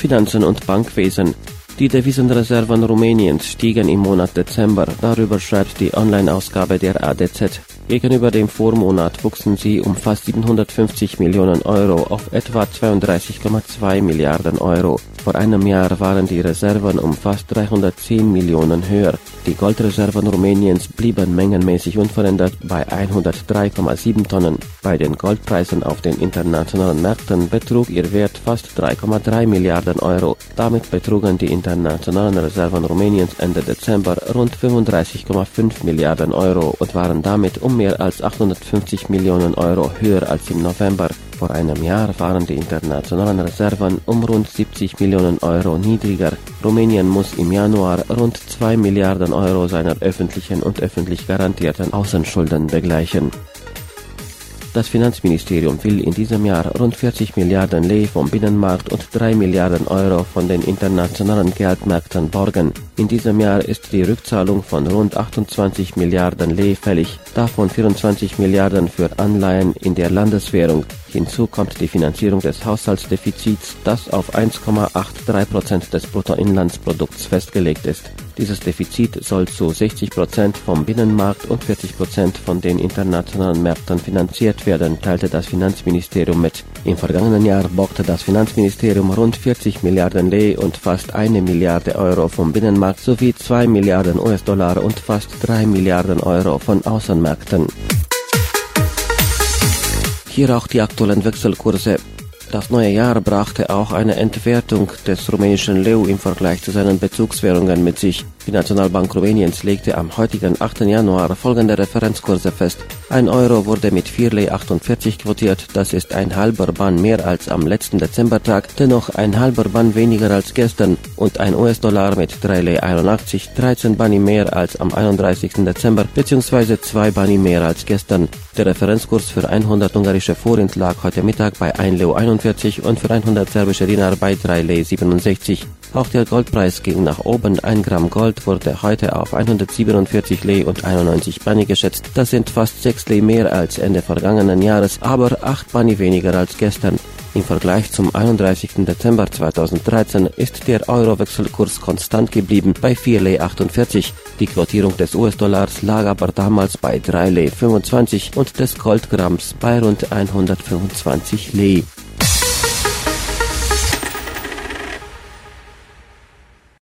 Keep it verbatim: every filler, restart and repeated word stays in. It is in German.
Finanzen und Bankwesen. Die Devisenreserven Rumäniens stiegen im Monat Dezember, darüber schreibt die Online-Ausgabe der A D Z. Gegenüber dem Vormonat wuchsen sie um fast siebenhundertfünfzig Millionen Euro auf etwa zweiunddreißig Komma zwei Milliarden Euro. Vor einem Jahr waren die Reserven um fast dreihundertzehn Millionen höher. Die Goldreserven Rumäniens blieben mengenmäßig unverändert bei hundertdrei Komma sieben Tonnen. Bei den Goldpreisen auf den internationalen Märkten betrug ihr Wert fast drei Komma drei Milliarden Euro. Damit betrugen die internationalen Reserven Rumäniens Ende Dezember rund fünfunddreißig Komma fünf Milliarden Euro und waren damit um mehr als achthundertfünfzig Millionen Euro höher als im November. Vor einem Jahr waren die internationalen Reserven um rund siebzig Millionen Euro niedriger. Rumänien muss im Januar rund zwei Milliarden Euro seiner öffentlichen und öffentlich garantierten Außenschulden begleichen. Das Finanzministerium will in diesem Jahr rund vierzig Milliarden Lei vom Binnenmarkt und drei Milliarden Euro von den internationalen Geldmärkten borgen. In diesem Jahr ist die Rückzahlung von rund achtundzwanzig Milliarden Lei fällig, davon vierundzwanzig Milliarden für Anleihen in der Landeswährung. Hinzu kommt die Finanzierung des Haushaltsdefizits, das auf eins Komma dreiundachtzig Prozent des Bruttoinlandsprodukts festgelegt ist. Dieses Defizit soll zu sechzig Prozent vom Binnenmarkt und vierzig Prozent von den internationalen Märkten finanziert werden, teilte das Finanzministerium mit. Im vergangenen Jahr borgte das Finanzministerium rund vierzig Milliarden Lei und fast eine Milliarde Euro vom Binnenmarkt sowie zwei Milliarden U S-Dollar und fast drei Milliarden Euro von Außenmärkten. Hier auch die aktuellen Wechselkurse. Das neue Jahr brachte auch eine Entwertung des rumänischen Leu im Vergleich zu seinen Bezugswährungen mit sich. Die Nationalbank Rumäniens legte am heutigen achten Januar folgende Referenzkurse fest. Ein Euro wurde mit vier Lei achtundvierzig quotiert, das ist ein halber Ban mehr als am letzten Dezembertag, dennoch ein halber Ban weniger als gestern, und ein U S-Dollar mit drei Lei einundachtzig, dreizehn Bani mehr als am einunddreißigsten Dezember bzw. zwei Bani mehr als gestern. Der Referenzkurs für hundert ungarische Forint lag heute Mittag bei ein Leu einundvierzig und für hundert serbische Dinar bei drei Lei siebenundsechzig. Auch der Goldpreis ging nach oben. Ein Gramm Gold wurde heute auf hundertsiebenundvierzig Lei und einundneunzig Bani geschätzt. Das sind fast sechs Lei mehr als Ende vergangenen Jahres, aber acht Bani weniger als gestern. Im Vergleich zum einunddreißigsten Dezember zweitausenddreizehn ist der Euro-Wechselkurs konstant geblieben bei vier Lei achtundvierzig. Die Quotierung des U S-Dollars lag aber damals bei drei Lei fünfundzwanzig und des Goldgramms bei rund hundertfünfundzwanzig Lei.